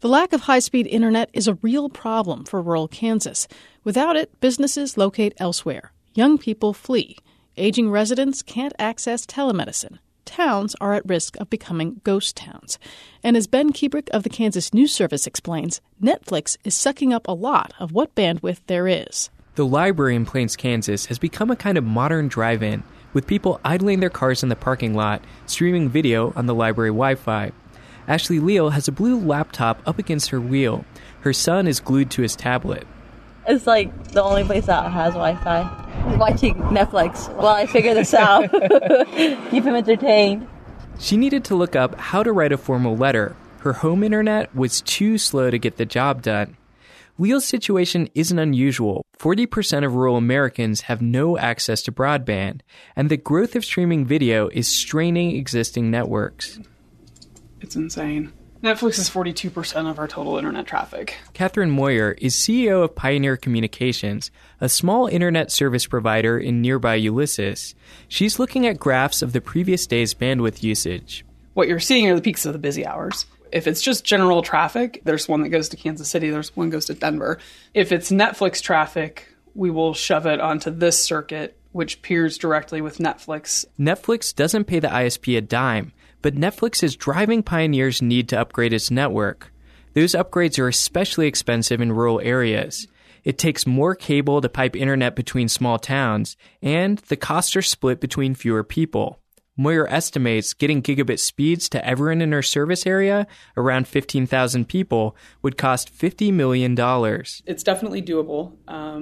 The lack of high-speed internet is a real problem for rural Kansas. Without it, businesses locate elsewhere. Young people flee. Aging residents can't access telemedicine. Towns are at risk of becoming ghost towns. And as Ben Kebrick of the Kansas News Service explains, Netflix is sucking up a lot of what bandwidth there is. The library in Plains, Kansas has become a kind of modern drive-in, with people idling their cars in the parking lot, streaming video on the library Wi-Fi. Ashley Leal has a blue laptop up against her wheel. Her son is glued to his tablet. It's like the only place that has Wi-Fi. I'm watching Netflix while I figure this out. Keep him entertained. She needed to look up how to write a formal letter. Her home internet was too slow to get the job done. Leal's situation isn't unusual. 40% of rural Americans have no access to broadband, and the growth of streaming video is straining existing networks. It's insane. Netflix is 42% of our total internet traffic. Catherine Moyer is CEO of Pioneer Communications, a small internet service provider in nearby Ulysses. She's looking at graphs of the previous day's bandwidth usage. What you're seeing are the peaks of the busy hours. If it's just general traffic, there's one that goes to Kansas City, there's one that goes to Denver. If it's Netflix traffic, we will shove it onto this circuit, which peers directly with Netflix. Netflix doesn't pay the ISP a dime, but Netflix is driving Pioneer's need to upgrade its network. Those upgrades are especially expensive in rural areas. It takes more cable to pipe internet between small towns, and the costs are split between fewer people. Moyer estimates getting gigabit speeds to everyone in her service area, around 15,000 people, would cost $50 million. It's definitely doable.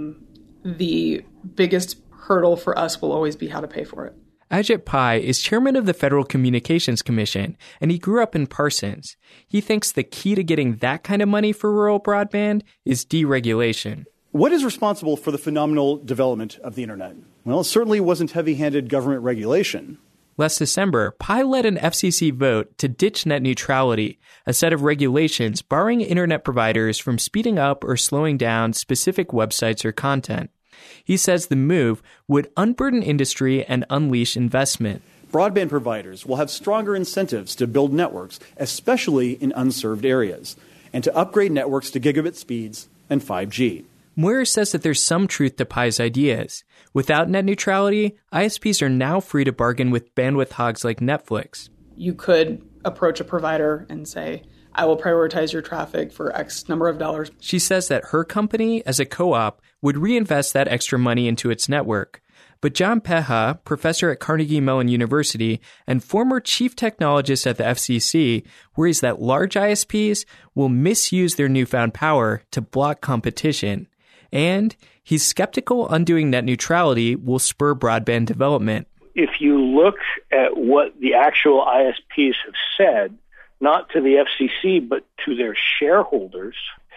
The biggest hurdle for us will always be how to pay for it. Ajit Pai is chairman of the Federal Communications Commission, and he grew up in Parsons. He thinks the key to getting that kind of money for rural broadband is deregulation. What is responsible for the phenomenal development of the internet? Well, it certainly wasn't heavy-handed government regulation. Last December, Pai led an FCC vote to ditch net neutrality, a set of regulations barring internet providers from speeding up or slowing down specific websites or content. He says the move would unburden industry and unleash investment. Broadband providers will have stronger incentives to build networks, especially in unserved areas, and to upgrade networks to gigabit speeds and 5G. Moyer says that there's some truth to Pai's ideas. Without net neutrality, ISPs are now free to bargain with bandwidth hogs like Netflix. You could approach a provider and say, I will prioritize your traffic for X number of dollars. She says that her company, as a co-op, would reinvest that extra money into its network. But John Peha, professor at Carnegie Mellon University and former chief technologist at the FCC, worries that large ISPs will misuse their newfound power to block competition. And he's skeptical undoing net neutrality will spur broadband development. If you look at what the actual ISPs have said, not to the FCC, but to their shareholders,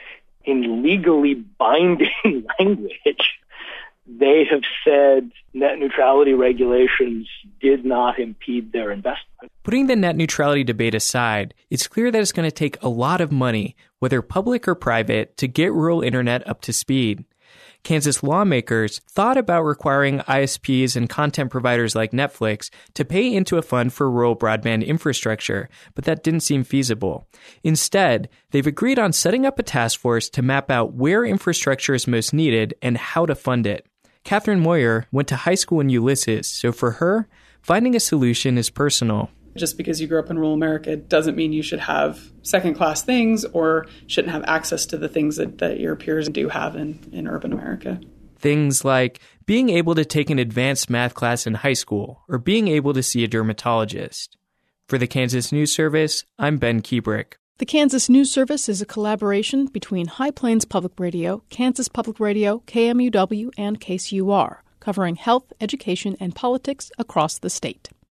in legally binding language, they have said net neutrality regulations did not impede their investment. Putting the net neutrality debate aside, it's clear that it's going to take a lot of money, whether public or private, to get rural internet up to speed. Kansas lawmakers thought about requiring ISPs and content providers like Netflix to pay into a fund for rural broadband infrastructure, but that didn't seem feasible. Instead, they've agreed on setting up a task force to map out where infrastructure is most needed and how to fund it. Catherine Moyer went to high school in Ulysses, so for her, finding a solution is personal. Just because you grew up in rural America doesn't mean you should have second-class things or shouldn't have access to the things that your peers do have in urban America. Things like being able to take an advanced math class in high school or being able to see a dermatologist. For the Kansas News Service, I'm Ben Kebrick. The Kansas News Service is a collaboration between High Plains Public Radio, Kansas Public Radio, KMUW, and KCUR, covering health, education, and politics across the state.